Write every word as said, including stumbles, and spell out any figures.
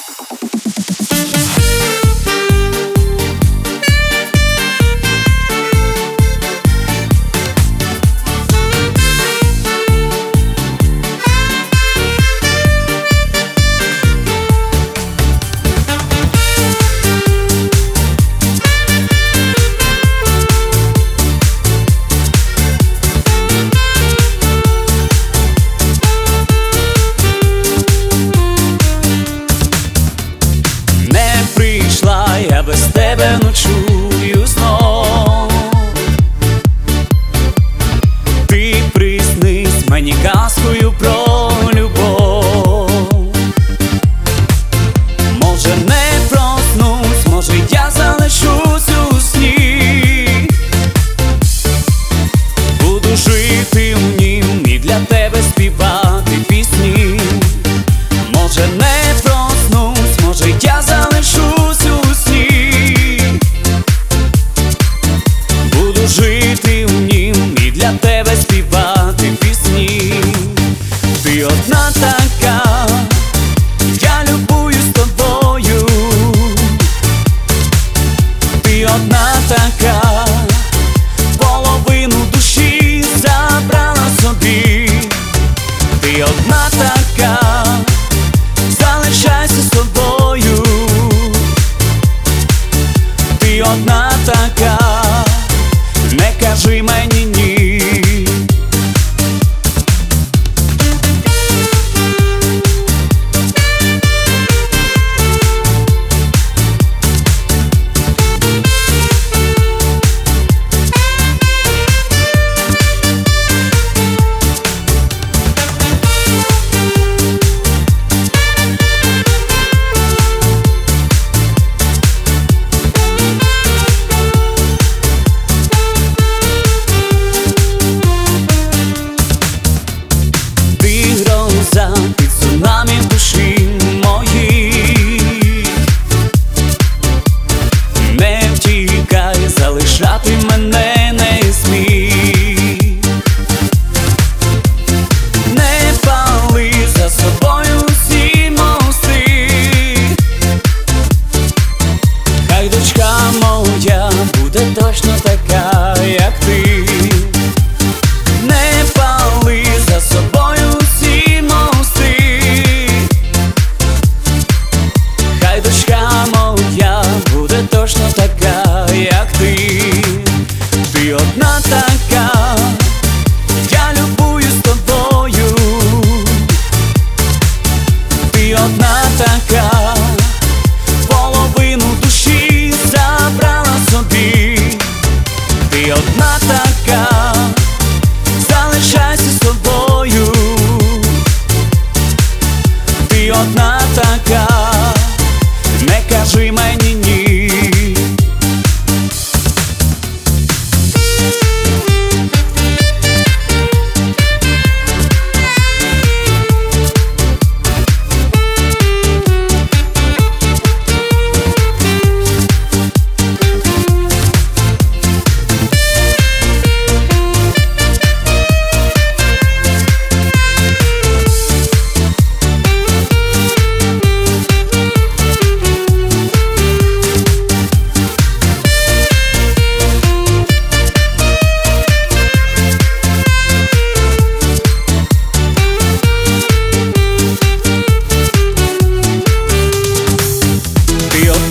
Я без тебе ночую знов. Ти приснись мені казкою про любов. Може не проснусь, може я залишусь у сні. Буду жити в нім і для тебе співати пісні. Може не проснусь, може я залишусь у сні. Буду жити в нім і для тебе співати пісні. Ти одна така, я любуюсь тобою. Ти одна така, половину душі забрала собі. Ти одна така, залишайся з тобою. Ти одна така, не кажи мені ні. Під цунамі в душі моїй. Не втікай, залишати мене не смій. Не пали за собою всі мости. Хай дочка моя буде точно така, як ти. Не пали за собою всі мости. Хай дочка моя буде точно така, як ти. Ти одна така, я любуюсь тобою. Ти одна така, половину душі забрала собі. Ти одна така, залишайся з тобою. Ти одна така, не кажи мені ні. Ти